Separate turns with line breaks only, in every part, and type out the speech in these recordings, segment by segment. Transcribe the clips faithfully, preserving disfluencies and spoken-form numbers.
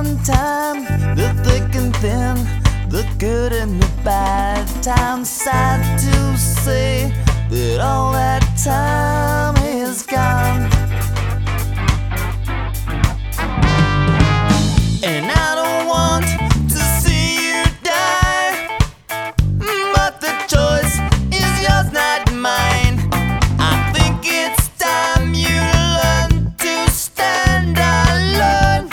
one time, the thick and thin, the good and the bad times. Sad to say that all that time is gone. And I don't want to see you die, but the choice is yours, not mine. I think it's time you learn to stand alone.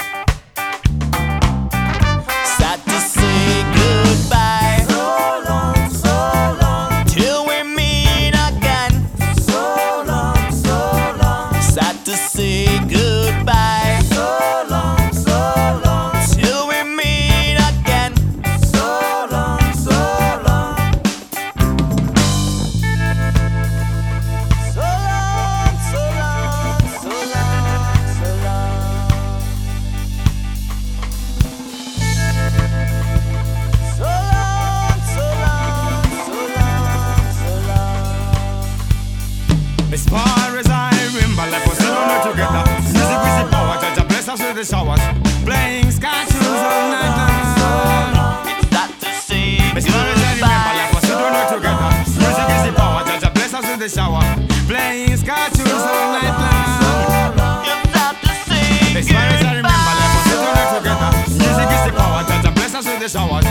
Sad to say goodbye. So long, so long, till we meet again. So long, so long, sad to say goodbye. So long, so long, till we meet again. So long, so long, so long, so long, so long, so long, so long, so long, so long, so long.
As far as I remember, life was still not together. Music with the power, judge a bless us with the showers. Playing sky tunes all night long.
It's sad to say
As far as I remember, life was still not together. Music is the power, judge a bless us with the shower. Playing sky tunes all night long.
It's sad to say
As far as I remember, life was still not together. Music is the power, judge a bless us with the showers.